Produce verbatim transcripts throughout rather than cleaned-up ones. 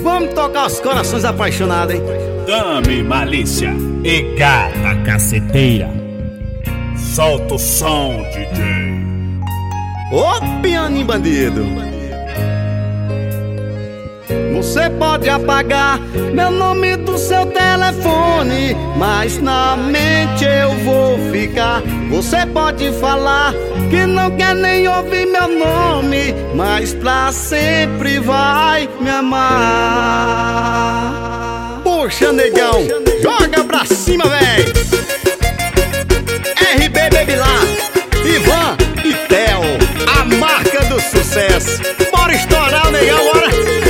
Vamos tocar os corações apaixonados, hein? Dame malícia e gata caceteira. Solta o som, D J. Ô pianinho bandido, você pode apagar meu nome do seu telefone, mas na mente eu vou ficar. Você pode falar que não quer nem ouvir meu nome, mas pra sempre vai me amar. Poxa, negão, joga pra cima, véi. R B Baby lá, Ivan e Theo, a marca do sucesso. Bora estourar o negão, bora.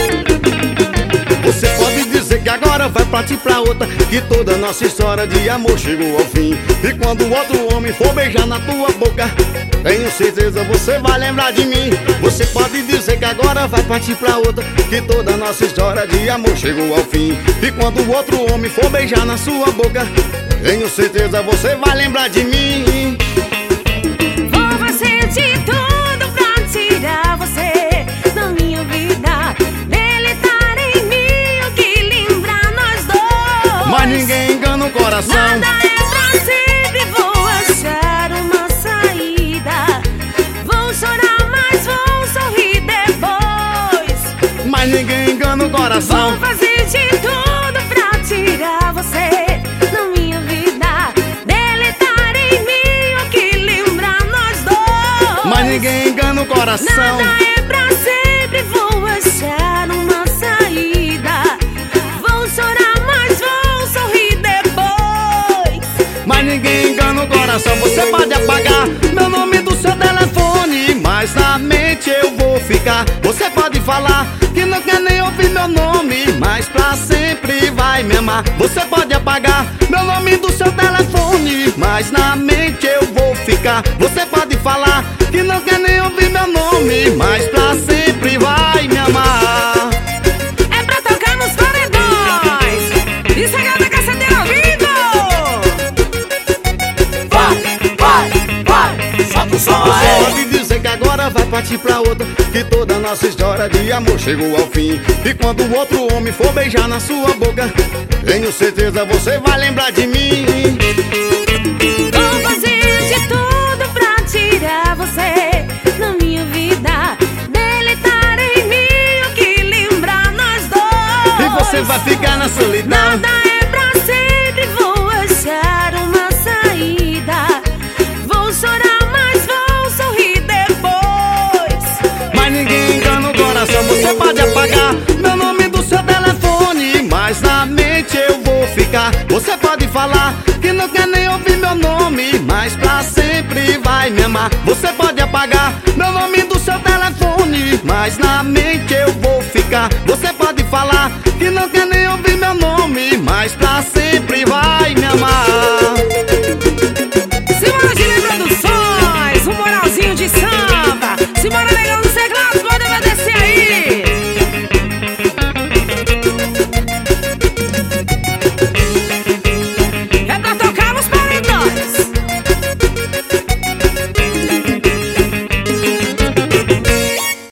Você pode dizer que agora vai partir pra outra, que toda nossa história de amor chegou ao fim. E quando o outro homem for beijar na tua boca, tenho certeza você vai lembrar de mim. Você pode dizer que agora vai partir pra outra, que toda nossa história de amor chegou ao fim. E quando o outro homem for beijar na sua boca, tenho certeza você vai lembrar de mim. Vou fazer de tudo pra tirar você da minha vida, deletar em mim o que lembra nós dois. Mas ninguém engana o coração. Nada é pra sempre, vou achar uma saída. Vou chorar, mas vou sorrir depois. Mas ninguém engana o coração. Vou fazer de tudo pra tirar você da minha vida, deletar em mim o que lembra nós dois. Mas ninguém engana o coração. Nada é pra sempre, vou achar uma saída. Vou chorar, mas vou sorrir depois. Mas ninguém engana o coração. Você pode apagar meu nome do seu telefone, mas na mente eu vou ficar. Você pode falar que não quer nem ouvir meu nome, mas pra sempre vai me amar. Você pode apagar meu nome do seu telefone, mas na mente eu vou ficar. Você pode falar que não quer nem ouvir meu nome, mas pra sempre vai me amar. É pra tocar nos paredões. Isso é gata caceteira ao vivo. Vai, vai, vai, solta o som aí. Pode dizer que agora vai partir pra outra, que toda nossa história de amor chegou ao fim. E quando o outro homem for beijar na sua boca, tenho certeza você vai lembrar de mim. Vou fazer de tudo pra tirar você da minha vida, deletar em mim o que lembra nós dois. E você vai ficar na solidão. Nada é pra sempre, vou achar uma saída. Vou chorar, mas vou sorrir depois. Mas ninguém engana o coração. Você pode apagar meu nome do seu telefone, mas na mente eu vou ficar. Você pode falar que não quer nem ouvir meu nome, mas pra sempre vai me amar. Você pode apagar meu nome do seu telefone, mas na mente eu vou ficar. Você pode falar que não quer nem ouvir meu nome, mas pra sempre